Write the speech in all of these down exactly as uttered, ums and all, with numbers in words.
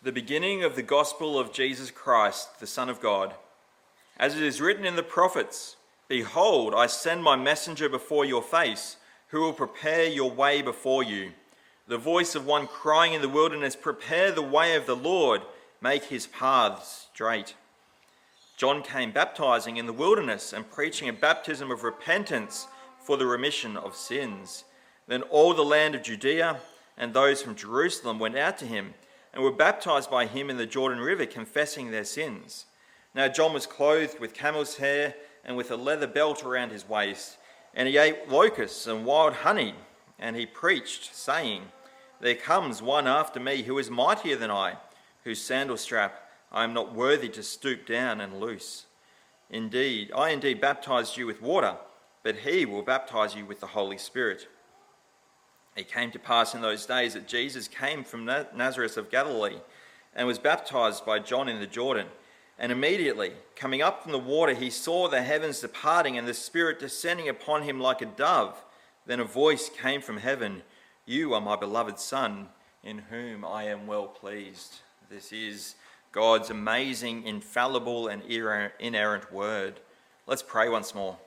The beginning of the gospel of Jesus Christ, the Son of God. As it is written in the prophets, "Behold, I send my messenger before your face, who will prepare your way before you. The voice of one crying in the wilderness, prepare the way of the Lord, make his paths straight." John came baptizing in the wilderness and preaching a baptism of repentance for the remission of sins. Then all the land of Judea and those from Jerusalem went out to him and were baptized by him in the Jordan River, confessing their sins. Now John was clothed with camel's hair and with a leather belt around his waist, and he ate locusts and wild honey, and he preached, saying, "There comes one after me who is mightier than I, whose sandal strap I am not worthy to stoop down and loose. Indeed, I indeed baptized you with water, but he will baptize you with the Holy Spirit." It came to pass in those days that Jesus came from Nazareth of Galilee and was baptized by John in the Jordan. And immediately, coming up from the water, he saw the heavens departing and the Spirit descending upon him like a dove. Then a voice came from heaven, "You are my beloved Son, in whom I am well pleased." This is God's amazing, infallible, and inerrant word. Let's pray once more.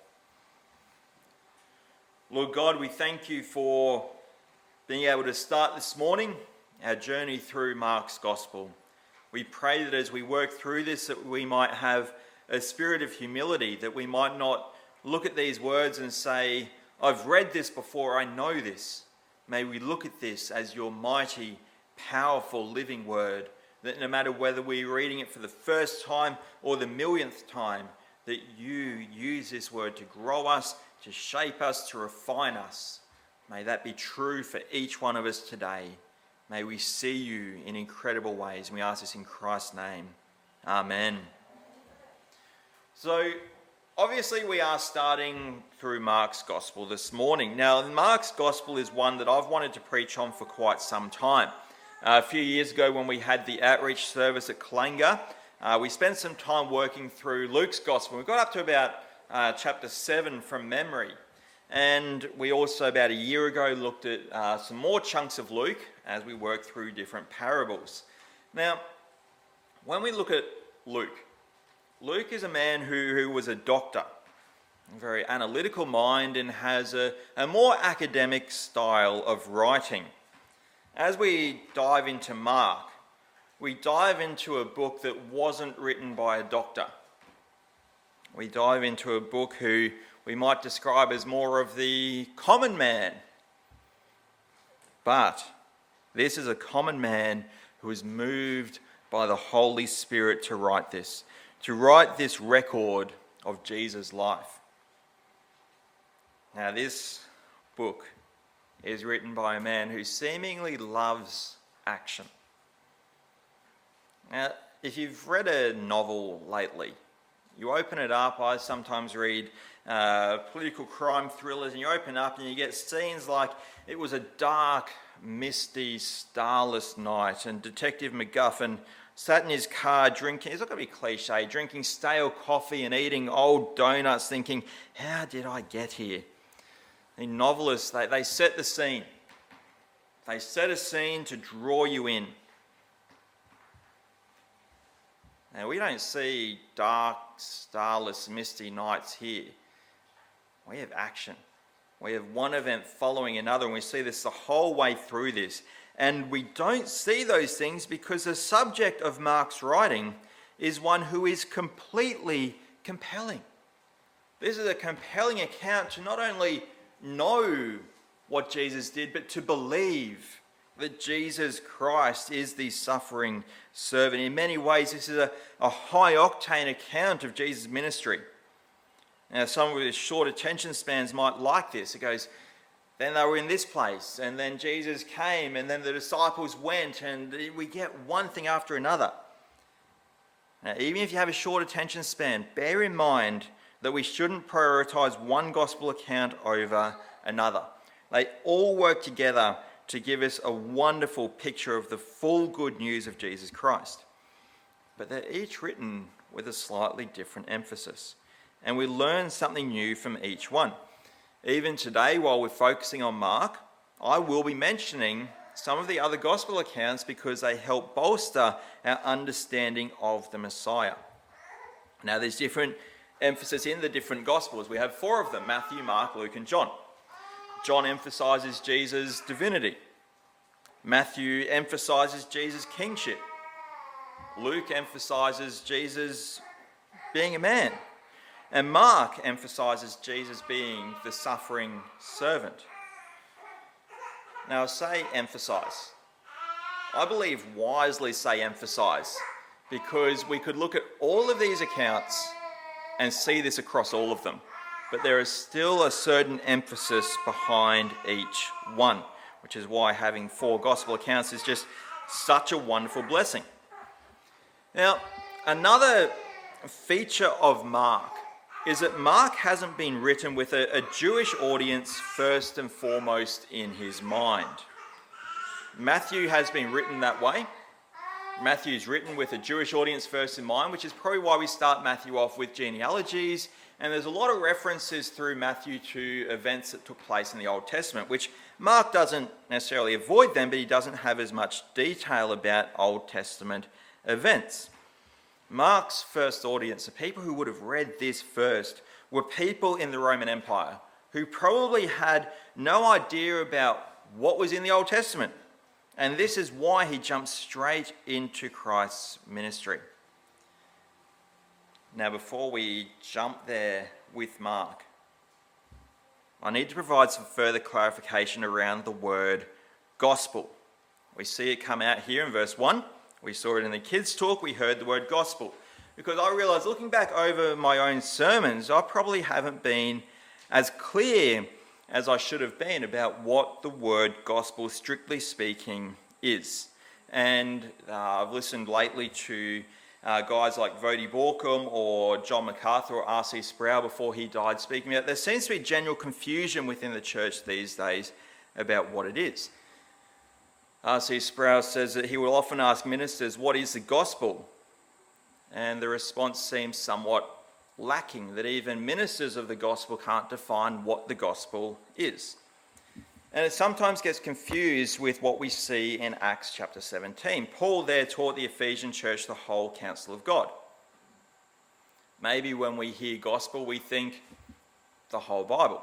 Lord God, we thank you for being able to start this morning our journey through Mark's Gospel. We pray that as we work through this, that we might have a spirit of humility, that we might not look at these words and say, "I've read this before, I know this." May we look at this as your mighty, powerful, living word, that no matter whether we're reading it for the first time or the millionth time, that you use this word to grow us, to shape us, to refine us. May that be true for each one of us today. May we see you in incredible ways. And we ask this in Christ's name. Amen. So, obviously we are starting through Mark's Gospel this morning. Now, Mark's Gospel is one that I've wanted to preach on for quite some time. Uh, a few years ago when we had the outreach service at Kalanga, uh, we spent some time working through Luke's Gospel. We got up to about uh, chapter seven from memory. And we also, about a year ago, looked at uh, some more chunks of Luke as we work through different parables. Now, when we look at Luke, Luke is a man who, who was a doctor, a very analytical mind, and has a, a more academic style of writing. As we dive into Mark, we dive into a book that wasn't written by a doctor. We dive into a book who we might describe as more of the common man. But this is a common man who is moved by the Holy Spirit to write this, to write this record of Jesus' life. Now, this book is written by a man who seemingly loves action. Now, if you've read a novel lately, you open it up. I sometimes read uh, political crime thrillers, and you open up and you get scenes like it was a dark, misty, starless night, and Detective McGuffin sat in his car drinking, it's not going to be cliche, drinking stale coffee and eating old donuts, thinking, how did I get here? The novelists, they, they set the scene. They set a scene to draw you in. Now, we don't see dark, starless, misty nights here. We have action. We have one event following another, and we see this the whole way through this. And we don't see those things because the subject of Mark's writing is one who is completely compelling. This is a compelling account to not only know what Jesus did, but to believe that Jesus Christ is the suffering servant. In many ways, this is a, a high-octane account of Jesus' ministry. Now, some with short attention spans might like this. It goes, then they were in this place, and then Jesus came, and then the disciples went, and we get one thing after another. Now, even if you have a short attention span, bear in mind that we shouldn't prioritise one gospel account over another. They all work together to give us a wonderful picture of the full good news of Jesus Christ. But they're each written with a slightly different emphasis. And we learn something new from each one. Even today, while we're focusing on Mark, I will be mentioning some of the other gospel accounts because they help bolster our understanding of the Messiah. Now, there's different emphasis in the different gospels. We have four of them: Matthew, Mark, Luke, and John. John emphasizes Jesus' divinity. Matthew emphasizes Jesus' kingship. Luke emphasizes Jesus being a man. And Mark emphasizes Jesus being the suffering servant. Now, I say emphasize. I believe wisely say emphasize, because we could look at all of these accounts and see this across all of them. But there is still a certain emphasis behind each one, which is why having four gospel accounts is just such a wonderful blessing. Now, another feature of Mark is that Mark hasn't been written with a, a Jewish audience first and foremost in his mind. Matthew has been written that way. Matthew's written with a Jewish audience first in mind, which is probably why we start Matthew off with genealogies. And there's a lot of references through Matthew to events that took place in the Old Testament, which Mark doesn't necessarily avoid them, but he doesn't have as much detail about Old Testament events. Mark's first audience, the people who would have read this first, were people in the Roman Empire who probably had no idea about what was in the Old Testament. And this is why he jumps straight into Christ's ministry. Now, before we jump there with Mark, I need to provide some further clarification around the word gospel. We see it come out here in verse one. We saw it in the kids' talk. We heard the word gospel. Because I realised, looking back over my own sermons, I probably haven't been as clear as I should have been about what the word gospel, strictly speaking, is. And uh, I've listened lately to uh, guys like Voddie Baucham or John MacArthur or R C Sproul before he died speaking about it. There seems to be general confusion within the church these days about what it is. R C Sproul says that he will often ask ministers, "What is the gospel?" And the response seems somewhat lacking, that even ministers of the gospel can't define what the gospel is. And it sometimes gets confused with what we see in Acts chapter seventeen. Paul there taught the Ephesian church the whole counsel of God. Maybe when we hear gospel, we think the whole Bible.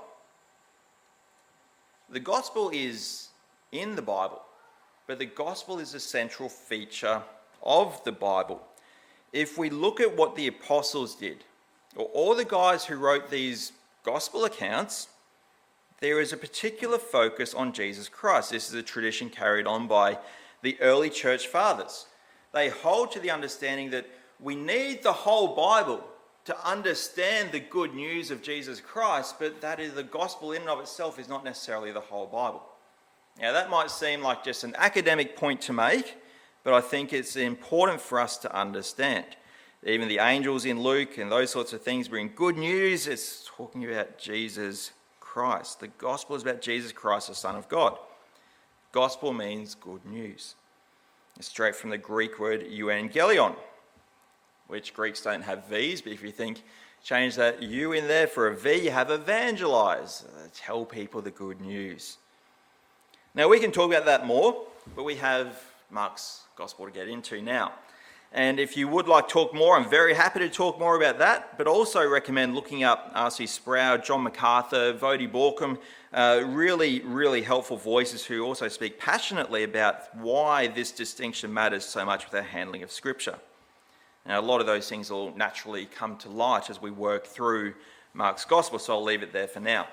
The gospel is in the Bible, but the gospel is a central feature of the Bible. If we look at what the apostles did, or all the guys who wrote these gospel accounts, there is a particular focus on Jesus Christ. This is a tradition carried on by the early church fathers. They hold to the understanding that we need the whole Bible to understand the good news of Jesus Christ, but that is the gospel in and of itself is not necessarily the whole Bible. Now, that might seem like just an academic point to make, but I think it's important for us to understand. Even the angels in Luke and those sorts of things bring good news. It's talking about Jesus Christ. The gospel is about Jesus Christ, the Son of God. Gospel means good news. It's straight from the Greek word euangelion, which Greeks don't have V's, but if you think, change that U in there for a V, you have evangelize. Tell people the good news. Now, we can talk about that more, but we have Mark's gospel to get into now. And if you would like to talk more, I'm very happy to talk more about that, but also recommend looking up R C Sproul, John MacArthur, Voddie Baucham, uh, really, really helpful voices who also speak passionately about why this distinction matters so much with our handling of Scripture. Now, a lot of those things will naturally come to light as we work through Mark's gospel, so I'll leave it there for now.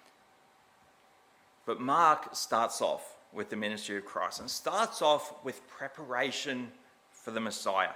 But Mark starts off with the ministry of Christ and starts off with preparation for the Messiah.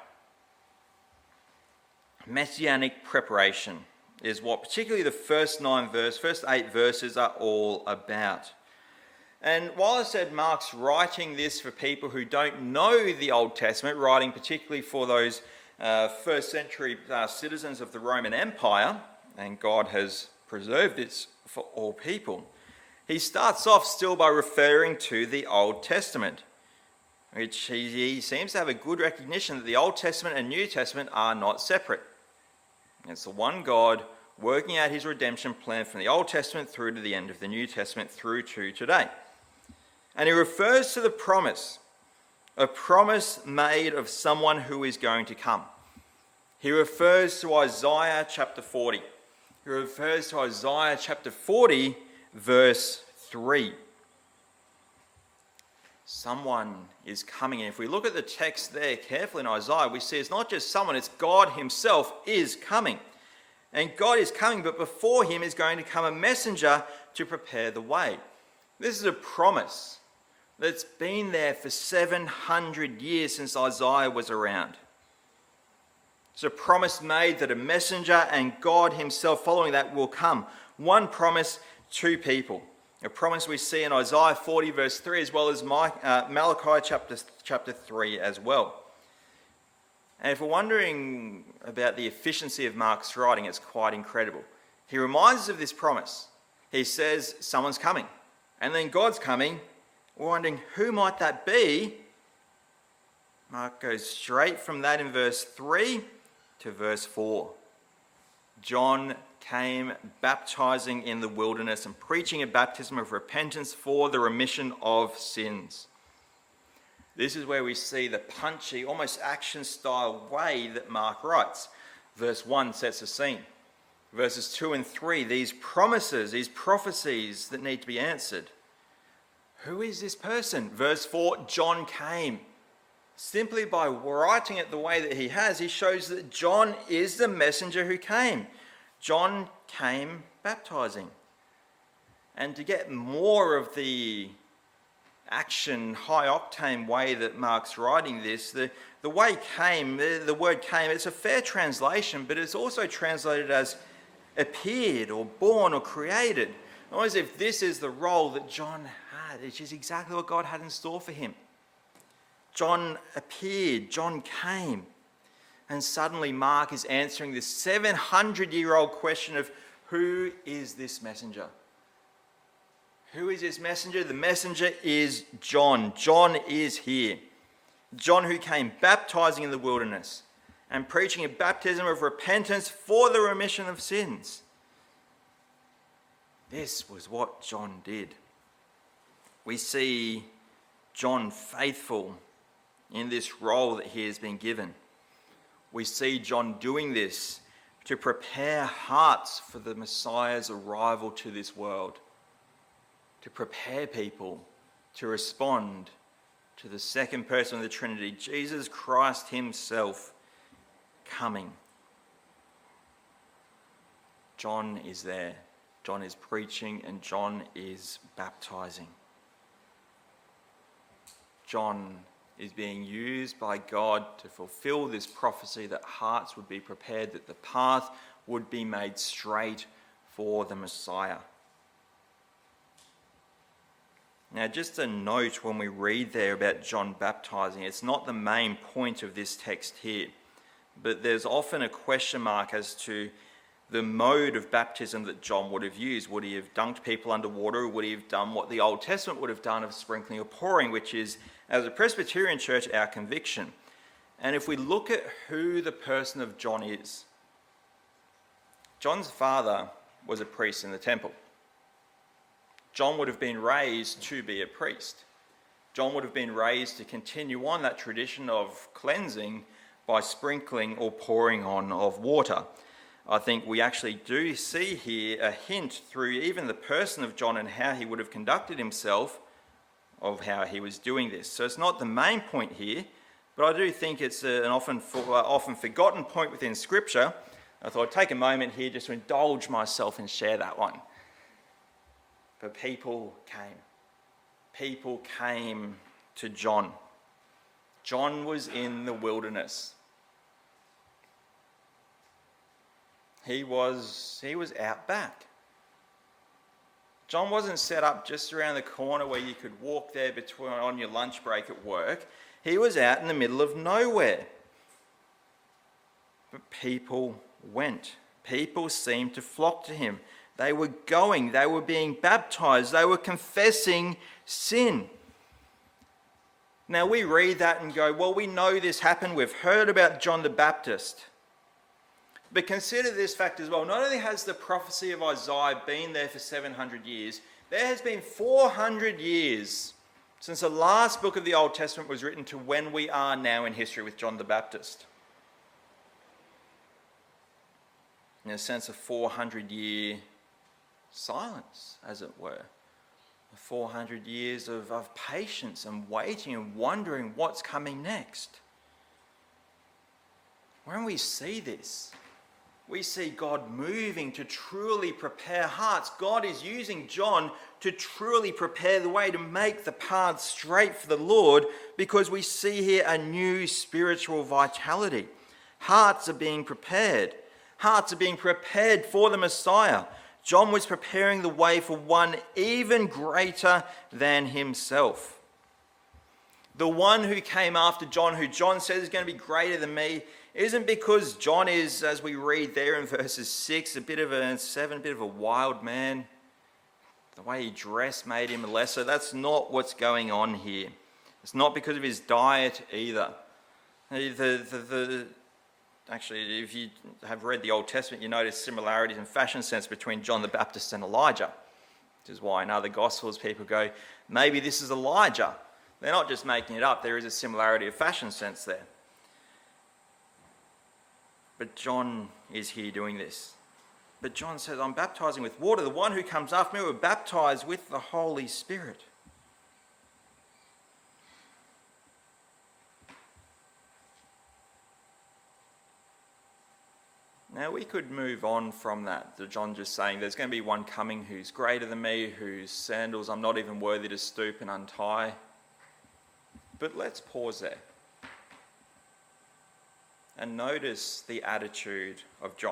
Messianic preparation is what particularly the first nine verses, first eight verses are all about. And while I said Mark's writing this for people who don't know the Old Testament, writing particularly for those uh, first century uh, citizens of the Roman Empire, and God has preserved this for all people, he starts off still by referring to the Old Testament, which he, he seems to have a good recognition that the Old Testament and New Testament are not separate. It's the one God working out his redemption plan from the Old Testament through to the end of the New Testament through to today. And he refers to the promise, a promise made of someone who is going to come. He refers to Isaiah chapter forty. He refers to Isaiah chapter forty, verse three. Someone is coming. And if we look at the text there carefully in Isaiah, we see it's not just someone, it's God himself is coming. And God is coming, but before him is going to come a messenger to prepare the way. This is a promise that's been there for seven hundred years since Isaiah was around. It's a promise made that a messenger and God himself following that will come. One promise, two people. A promise we see in Isaiah forty verse three, as well as Malachi chapter, chapter three as well. And if we're wondering about the efficiency of Mark's writing, it's quite incredible. He reminds us of this promise. He says someone's coming, and then God's coming. We're wondering, who might that be? Mark goes straight from that in verse three to verse four. John came baptizing in the wilderness and preaching a baptism of repentance for the remission of sins. This is where we see the punchy, almost action-style way that Mark writes. Verse one sets the scene. Verses two and three, these promises, these prophecies that need to be answered. Who is this person? Verse four, John came. Simply by writing it the way that he has, he shows that John is the messenger who came. John came baptizing. And to get more of the action, high-octane way that Mark's writing this, the, the way came, the, the word came, it's a fair translation, but it's also translated as appeared or born or created. Almost as if this is the role that John had, which is exactly what God had in store for him. John appeared, John came, and suddenly Mark is answering this seven hundred year old question of who is this messenger? Who is this messenger? The messenger is John. John is here. John who came baptizing in the wilderness and preaching a baptism of repentance for the remission of sins. This was what John did. We see John faithful in this role that he has been given. We see John doing this to prepare hearts for the Messiah's arrival to this world, to prepare people to respond to the second person of the Trinity, Jesus Christ himself coming. John is there. John is preaching and John is baptizing. John is being used by God to fulfill this prophecy that hearts would be prepared, that the path would be made straight for the Messiah. Now, just a note when we read there about John baptizing, it's not the main point of this text here, but there's often a question mark as to the mode of baptism that John would have used. Would he have dunked people underwater, or would he have done what the Old Testament would have done of sprinkling or pouring, which is, as a Presbyterian church, our conviction. And if we look at who the person of John is, John's father was a priest in the temple. John would have been raised to be a priest. John would have been raised to continue on that tradition of cleansing by sprinkling or pouring on of water. I think we actually do see here a hint through even the person of John and how he would have conducted himself of how he was doing this. So it's not the main point here, but I do think it's an often for, uh, often forgotten point within Scripture. I thought I'd take a moment here just to indulge myself and share that one. But people came. People came to John. John was in the wilderness. He was, he was out back. John wasn't set up just around the corner where you could walk there between, on your lunch break at work. He was out in the middle of nowhere. But people went. People seemed to flock to him. They were going. They were being baptized. They were confessing sin. Now we read that and go, well, we know this happened. We've heard about John the Baptist. But consider this fact as well. Not only has the prophecy of Isaiah been there for seven hundred years, there has been four hundred years since the last book of the Old Testament was written to when we are now in history with John the Baptist. In a sense, a four hundred year silence, as it were. four hundred years of, of patience and waiting and wondering what's coming next. When we see this, we see God moving to truly prepare hearts. God is using John to truly prepare the way, to make the path straight for the Lord, because we see here a new spiritual vitality. Hearts are being prepared. Hearts are being prepared for the Messiah. John was preparing the way for one even greater than himself. The one who came after John, who John says is going to be greater than me, isn't because John is, as we read there in verses six, a bit of a seven, a bit of a wild man. The way he dressed made him lesser. That's not what's going on here. It's not because of his diet either. The, the, the, actually, if you have read the Old Testament, you notice similarities in fashion sense between John the Baptist and Elijah. Which is why in other Gospels people go, maybe this is Elijah. They're not just making it up. There is a similarity of fashion sense there. But John is here doing this. But John says, I'm baptizing with water. The one who comes after me will baptize with the Holy Spirit. Now we could move on from that, to John just saying there's going to be one coming who's greater than me, whose sandals I'm not even worthy to stoop and untie. But let's pause there and notice the attitude of John.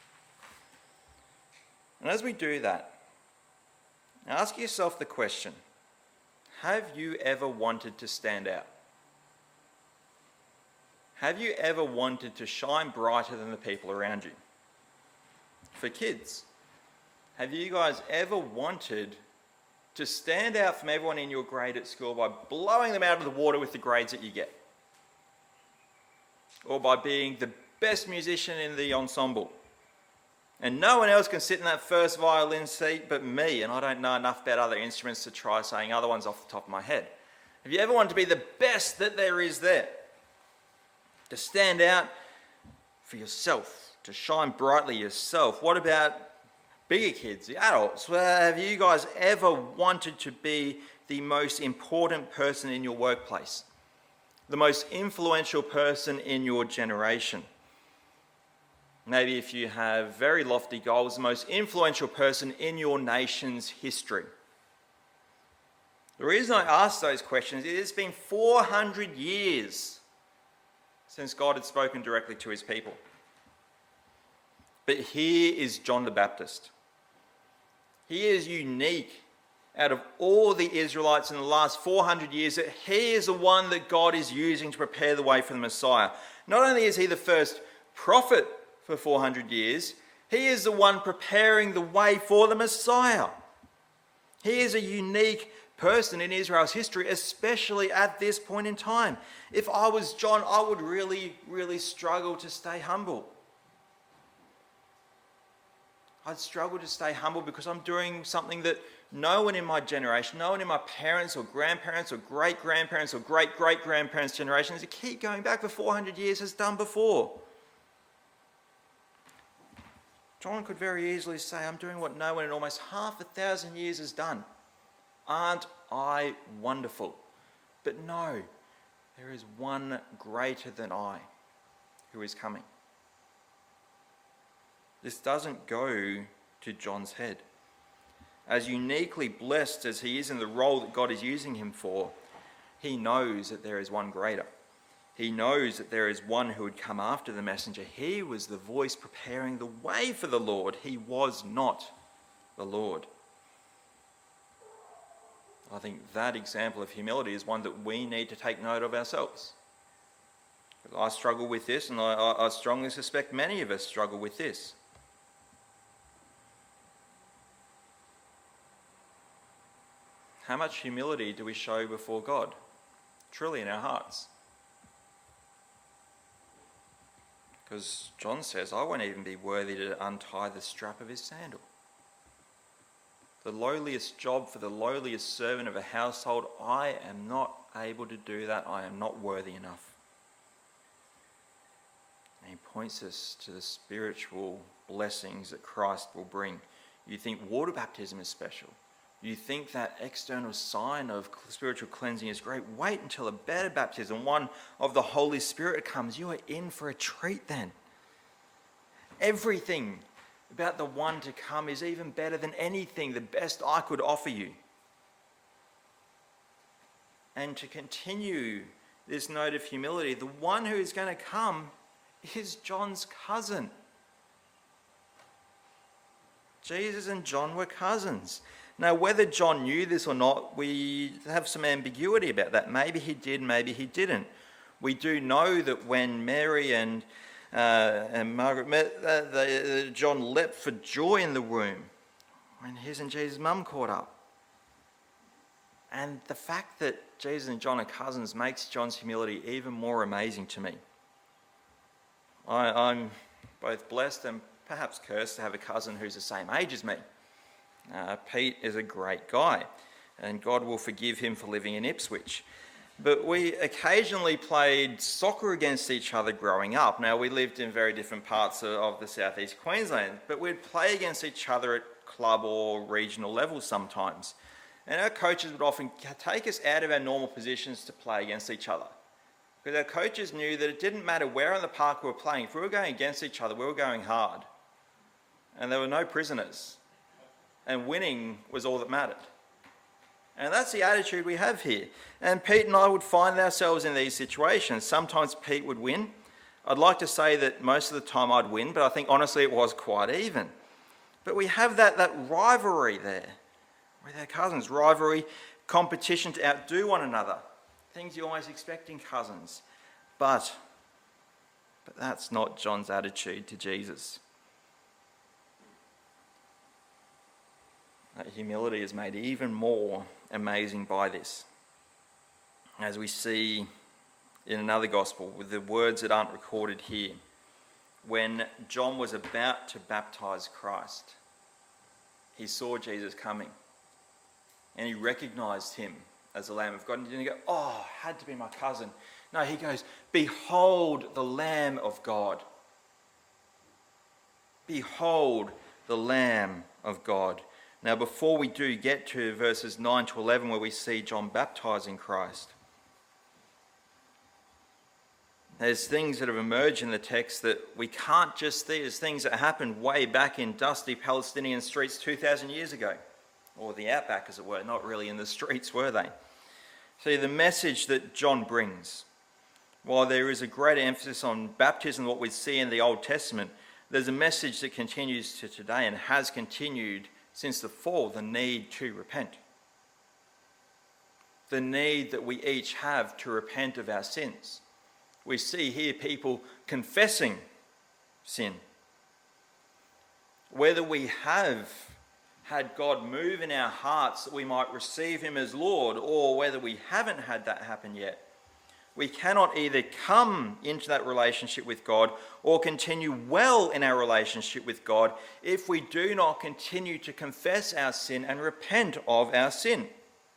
And as we do that, ask yourself the question, have you ever wanted to stand out? Have you ever wanted to shine brighter than the people around you? For kids, have you guys ever wanted to stand out from everyone in your grade at school by blowing them out of the water with the grades that you get? Or by being the best musician in the ensemble? And no one else can sit in that first violin seat but me, and I don't know enough about other instruments to try saying other ones off the top of my head. Have you ever wanted to be the best that there is there? To stand out for yourself, to shine brightly yourself. What about bigger kids, the adults? Well, have you guys ever wanted to be the most important person in your workplace? The most influential person in your generation? Maybe if you have very lofty goals, the most influential person in your nation's history. The reason I ask those questions is it's been four hundred years since God had spoken directly to his people. But here is John the Baptist. He is unique out of all the Israelites in the last four hundred years, that he is the one that God is using to prepare the way for the Messiah. Not only is he the first prophet for four hundred years, he is the one preparing the way for the Messiah. He is a unique person in Israel's history, especially at this point in time. If I was John, I would really, really struggle to stay humble. I'd struggle to stay humble because I'm doing something that no one in my generation, no one in my parents or grandparents or great-grandparents or great-great-grandparents' generations, to keep going back for four hundred years, has done before. John could very easily say, I'm doing what no one in almost half a thousand years has done. Aren't I wonderful? But no, there is one greater than I who is coming. This doesn't go to John's head. As uniquely blessed as he is in the role that God is using him for, he knows that there is one greater. He knows that there is one who would come after the messenger. He was the voice preparing the way for the Lord. He was not the Lord. I think that example of humility is one that we need to take note of ourselves. I struggle with this, and I, I strongly suspect many of us struggle with this. How much humility do we show before God? Truly in our hearts. Because John says, I won't even be worthy to untie the strap of his sandal. the lowliest job for the lowliest servant of a household. I am not able to do that. I am not worthy enough. And he points us to the spiritual blessings that Christ will bring. You think water baptism is special. You think that external sign of spiritual cleansing is great. Wait until a better baptism, one of the Holy Spirit, comes. You are in for a treat then. Everything about the one to come is even better than anything, the best I could offer you. And to continue this note of humility, the one who is going to come is John's cousin. Jesus and John were cousins. Now, whether John knew this or not, we have some ambiguity about that. Maybe he did, maybe he didn't. We do know that when Mary and, uh, and Margaret met, uh, they, uh, John leapt for joy in the womb when his and Jesus' mum caught up. And the fact that Jesus and John are cousins makes John's humility even more amazing to me. I, I'm both blessed and perhaps cursed to have a cousin who's the same age as me. Uh, Pete is a great guy, and God will forgive him for living in Ipswich. But we occasionally played soccer against each other growing up. Now, we lived in very different parts of, of the southeast Queensland, but we'd play against each other at club or regional levels sometimes. And our coaches would often take us out of our normal positions to play against each other. Because our coaches knew that it didn't matter where in the park we were playing. If we were going against each other, we were going hard. And there were no prisoners. And winning was all that mattered. And that's the attitude we have here. And Pete and I would find ourselves in these situations. Sometimes Pete would win. I'd like to say that most of the time I'd win, but I think honestly it was quite even. But we have that, that rivalry there with our cousins. Rivalry, competition to outdo one another. Things you always expect in cousins. But, but that's not John's attitude to Jesus. That humility is made even more amazing by this. As we see in another gospel, with the words that aren't recorded here, when John was about to baptize Christ, he saw Jesus coming and he recognized him as the Lamb of God. And he didn't go, oh, had to be my cousin. No, he goes, behold the Lamb of God. Behold the Lamb of God. Now, before we do get to verses nine to eleven, where we see John baptizing Christ, there's things that have emerged in the text that we can't just see as things that happened way back in dusty Palestinian streets two thousand years ago, or the outback, as it were. Not really in the streets, were they? See, the message that John brings, while there is a great emphasis on baptism, what we see in the Old Testament, there's a message that continues to today and has continued since the fall, the need to repent. The need that we each have to repent of our sins. We see here people confessing sin. Whether we have had God move in our hearts that we might receive him as Lord, or whether we haven't had that happen yet, we cannot either come into that relationship with God or continue well in our relationship with God if we do not continue to confess our sin and repent of our sin.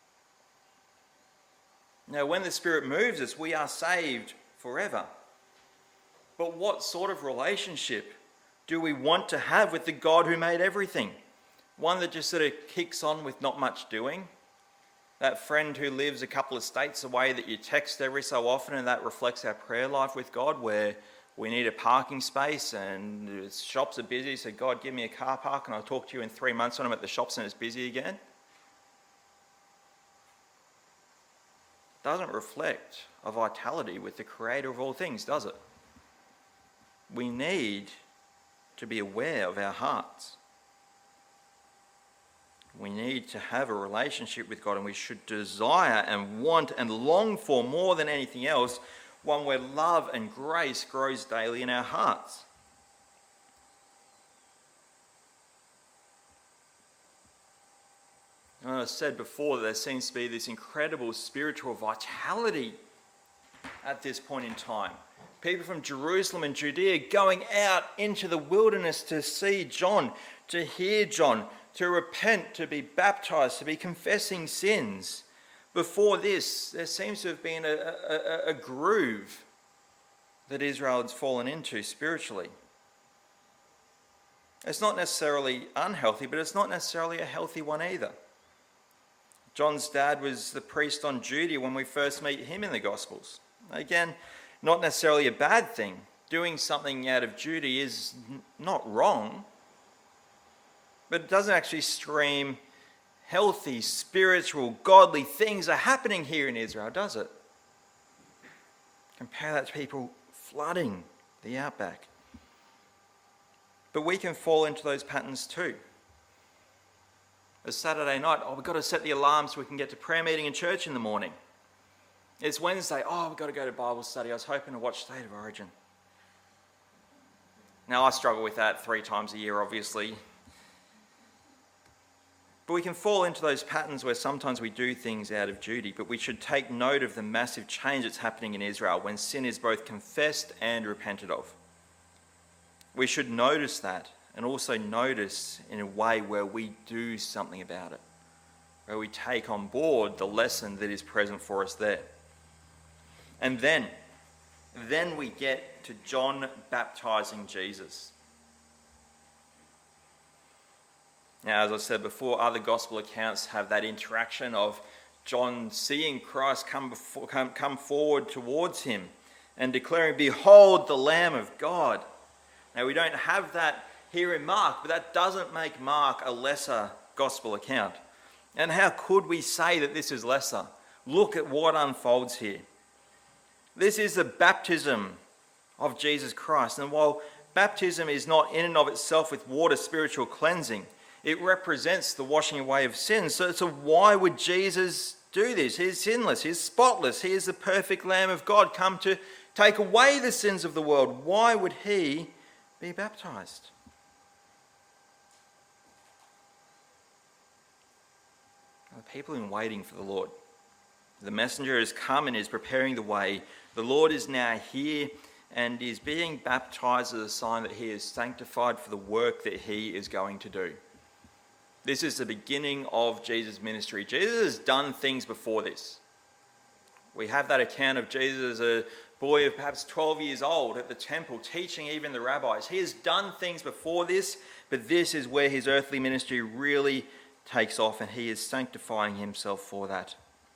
Now, when the Spirit moves us, we are saved forever. But what sort of relationship do we want to have with the God who made everything? One that just sort of kicks on with not much doing? That friend who lives a couple of states away that you text every so often, and that reflects our prayer life with God, where we need a parking space and the shops are busy, so God, give me a car park and I'll talk to you in three months when I'm at the shops and it's busy again. Doesn't reflect a vitality with the Creator of all things, does it? We need to be aware of our hearts. We need to have a relationship with God, and we should desire and want and long for, more than anything else, one where love and grace grows daily in our hearts. And I said before that there seems to be this incredible spiritual vitality at this point in time. People from Jerusalem and Judea going out into the wilderness to see John, to hear John, to repent, to be baptized, to be confessing sins. Before this, there seems to have been a, a, a groove that Israel has fallen into spiritually. It's not necessarily unhealthy, but it's not necessarily a healthy one either. John's dad was the priest on duty when we first meet him in the Gospels. Again, not necessarily a bad thing. Doing something out of duty is n- not wrong, but it doesn't actually scream healthy, spiritual, godly things are happening here in Israel, does it? Compare that to people flooding the outback. But we can fall into those patterns too. It's Saturday night, oh, we've got to set the alarm so we can get to prayer meeting in church in the morning. It's Wednesday, oh, we've got to go to Bible study. I was hoping to watch State of Origin. Now, I struggle with that three times a year, obviously. But we can fall into those patterns where sometimes we do things out of duty, but we should take note of the massive change that's happening in Israel when sin is both confessed and repented of. We should notice that, and also notice in a way where we do something about it, where we take on board the lesson that is present for us there. And then, then we get to John baptizing Jesus. Now, as I said before, other gospel accounts have that interaction of John seeing Christ come, before, come, come forward towards him and declaring, "Behold the Lamb of God." Now, we don't have that here in Mark, but that doesn't make Mark a lesser gospel account. And how could we say that this is lesser? Look at what unfolds here. This is the baptism of Jesus Christ. And while baptism is not in and of itself with water spiritual cleansing, it represents the washing away of sins. So, so why would Jesus do this? He's sinless. He's spotless. He is the perfect Lamb of God come to take away the sins of the world. Why would he be baptized? The people have been waiting for the Lord. The messenger has come and is preparing the way. The Lord is now here and is being baptized as a sign that he is sanctified for the work that he is going to do. This is the beginning of Jesus' ministry. Jesus has done things before this. We have that account of Jesus as a boy of perhaps twelve years old at the temple, teaching even the rabbis. He has done things before this, but this is where his earthly ministry really takes off, and he is sanctifying himself for that.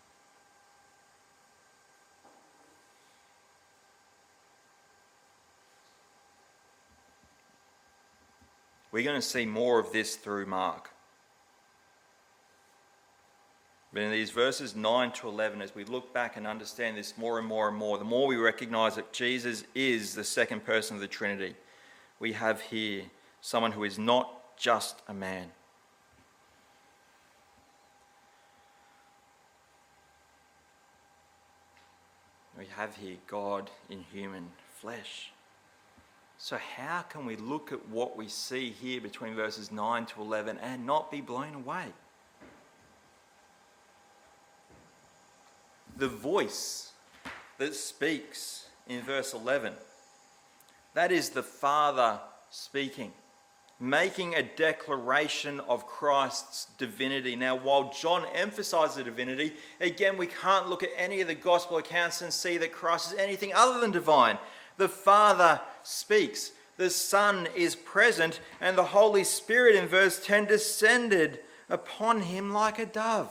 We're going to see more of this through Mark. But in these verses nine to eleven, as we look back and understand this more and more and more, the more we recognize that Jesus is the second person of the Trinity. We have here someone who is not just a man. We have here God in human flesh. So how can we look at what we see here between verses nine to eleven and not be blown away? The voice that speaks in verse eleven, that is the Father speaking, making a declaration of Christ's divinity. Now, while John emphasizes the divinity, again, we can't look at any of the gospel accounts and see that Christ is anything other than divine. The Father speaks, the Son is present, and the Holy Spirit in verse ten descended upon him like a dove.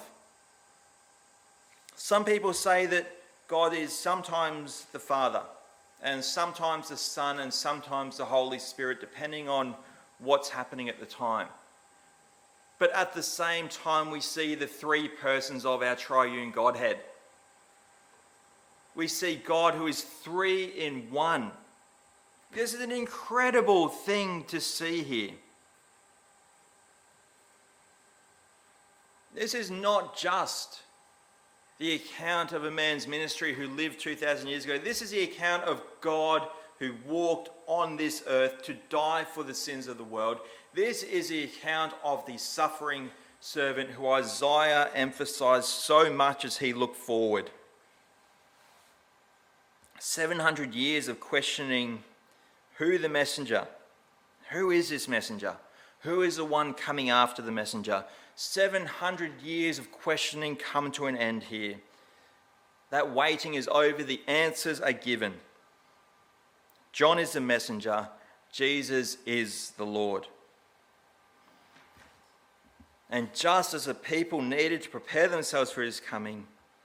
Some people say that God is sometimes the Father, and sometimes the Son, and sometimes the Holy Spirit, depending on what's happening at the time. But at the same time, we see the three persons of our triune Godhead. We see God who is three in one. This is an incredible thing to see here. This is not just the account of a man's ministry who lived two thousand years ago. This is the account of God who walked on this earth to die for the sins of the world. This is the account of the suffering servant who Isaiah emphasized so much as he looked forward. seven hundred years of questioning who the messenger, who is this messenger? Who is the one coming after the messenger? seven hundred years of questioning come to an end here. That waiting is over. The answers are given. John is the messenger. Jesus is the Lord. And just as the people needed to prepare themselves for his coming,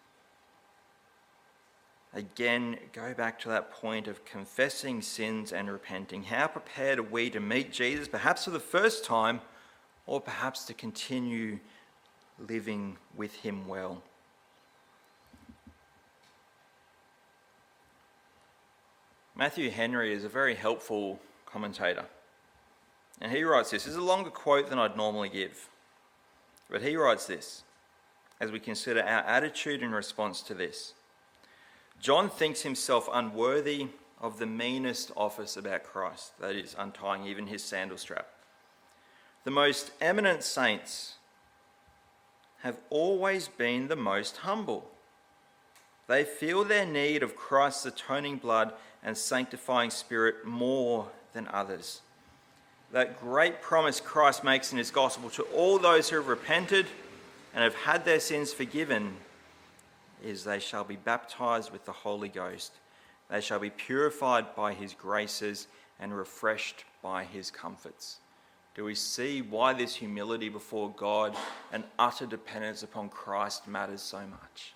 again, go back to that point of confessing sins and repenting. How prepared are we to meet Jesus, perhaps for the first time, or perhaps to continue living with him well? Matthew Henry is a very helpful commentator. And he writes this. This is a longer quote than I'd normally give. But he writes this, as we consider our attitude in response to this. John thinks himself unworthy of the meanest office about Christ, that is, untying even his sandal strap. The most eminent saints have always been the most humble. They feel their need of Christ's atoning blood and sanctifying spirit more than others. That great promise Christ makes in his gospel to all those who have repented and have had their sins forgiven is they shall be baptized with the Holy Ghost. They shall be purified by his graces and refreshed by his comforts. Do we see why this humility before God and utter dependence upon Christ matters so much?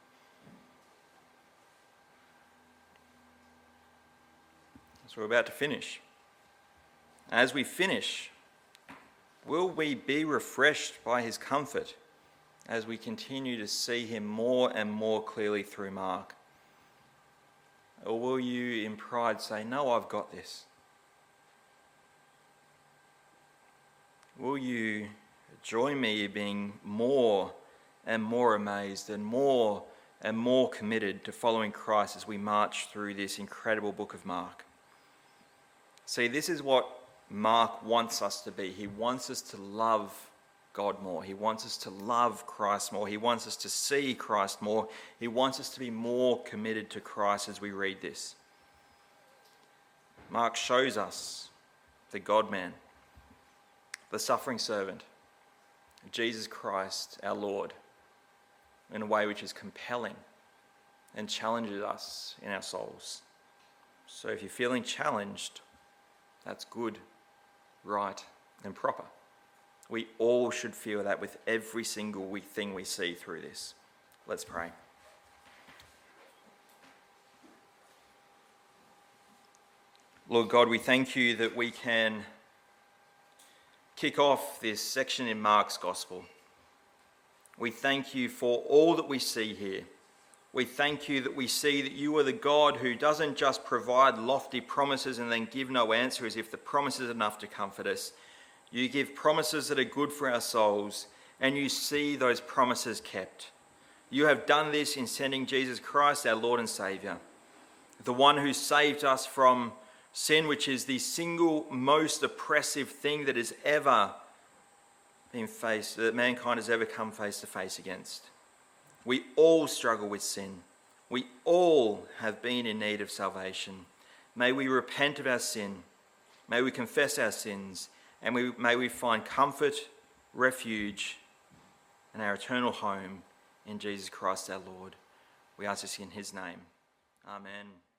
So we're about to finish. As we finish, will we be refreshed by his comfort as we continue to see him more and more clearly through Mark? Or will you in pride say, no, I've got this? Will you join me in being more and more amazed and more and more committed to following Christ as we march through this incredible book of Mark? See, this is what Mark wants us to be. He wants us to love God more. He wants us to love Christ more. He wants us to see Christ more. He wants us to be more committed to Christ as we read this. Mark shows us the God-man, the suffering servant, Jesus Christ, our Lord, in a way which is compelling and challenges us in our souls. So if you're feeling challenged, that's good, right, and proper. We all should feel that with every single thing we see through this. Let's pray. Lord God, we thank you that we can kick off this section in Mark's Gospel. We thank you for all that we see here. We thank you that we see that you are the God who doesn't just provide lofty promises and then give no answer as if the promise is enough to comfort us. You give promises that are good for our souls, and you see those promises kept. You have done this in sending Jesus Christ, our Lord and Saviour, the one who saved us from sin, which is the single most oppressive thing that has ever been faced, that mankind has ever come face to face against. We all struggle with sin. We all have been in need of salvation. May we repent of our sin. May we confess our sins. And we, may we find comfort, refuge, and our eternal home in Jesus Christ our Lord. We ask this in his name. Amen.